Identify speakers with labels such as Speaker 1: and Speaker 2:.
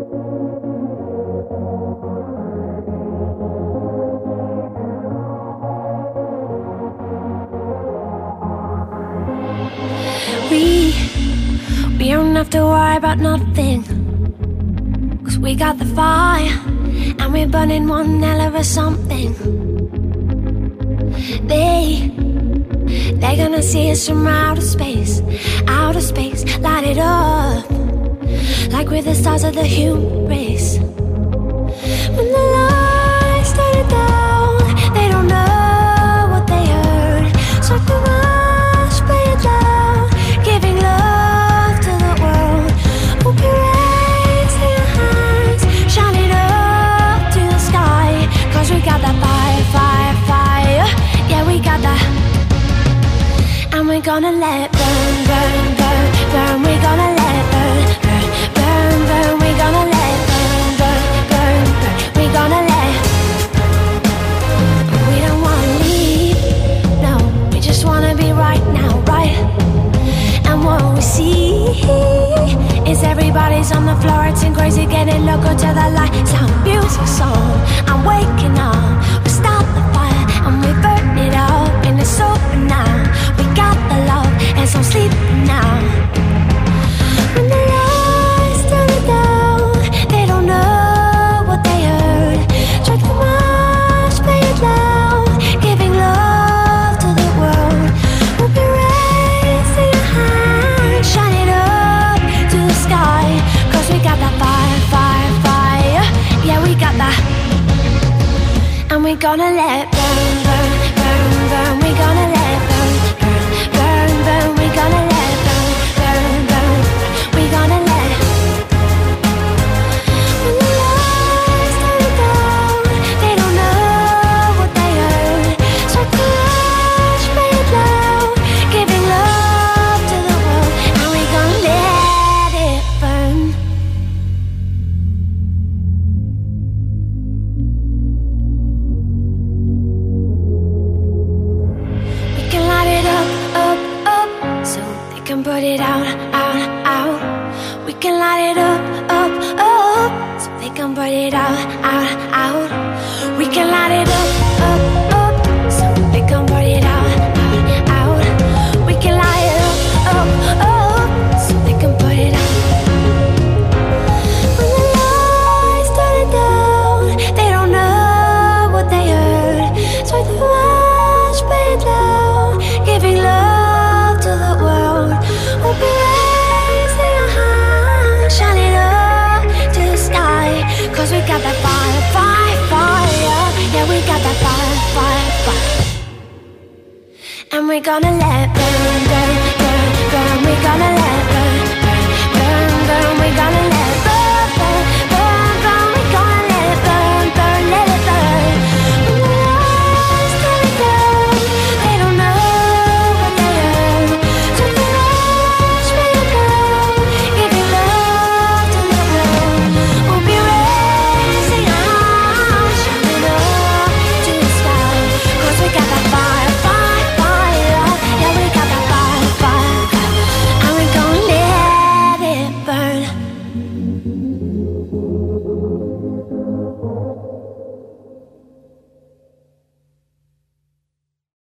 Speaker 1: We don't have to worry about nothing, 'cause we got the fire, and we're burning one hell of a something. They're gonna see us from outer space, light it up, like we're the stars of the human race. When the lights started down, they don't know what they heard, so come on, play it loud, giving love to the world. Hope you raise your hands, shine it up to the sky, 'cause we got that fire, fire, fire, yeah, we got that. And we're gonna let it burn, burn, burn, burn. We're gonna let it burn, burn, burn, burn. We're gonna let it burn, burn, burn, burn. We're gonna let it. We don't wanna leave, no. We just wanna be right now, right? And what we see is everybody's on the floor, acting crazy, getting loco to the light. Sound music song, I'm waking up. We start the fire and we burn it up, and it's over now. We got the love and some sleep now. When the lights turn it down, they don't know what they heard. Strike the march, play it loud, giving love to the world. We'll be raising your hand, shine it up to the sky, 'cause we got that fire, fire, fire, yeah, we got that. And we're gonna let it burn, burn, burn, burn. We're gonna let it burn, burn, burn, burn. We're gonna let it burn, burn, burn. We're gonna let it. When the lights turn it down, they don't know what they heard. So crash, play it loud, giving love to the world. And we're gonna let it burn. We can light it up, up, up, so they can put it out, out, out. We can light it up, up, up, so they can put it out, out, out. We can light it up, up, up, so they can put it out, out, out. We can light it up, up, up, so they can put it out. When the lights turn it down, they don't know what they heard. So the watch, play it loud, giving love to the world. We'll be raising your hand, shine it up to the sky, 'cause we got that fire, fire, fire, yeah, we got that fire, fire, fire. And we're gonna let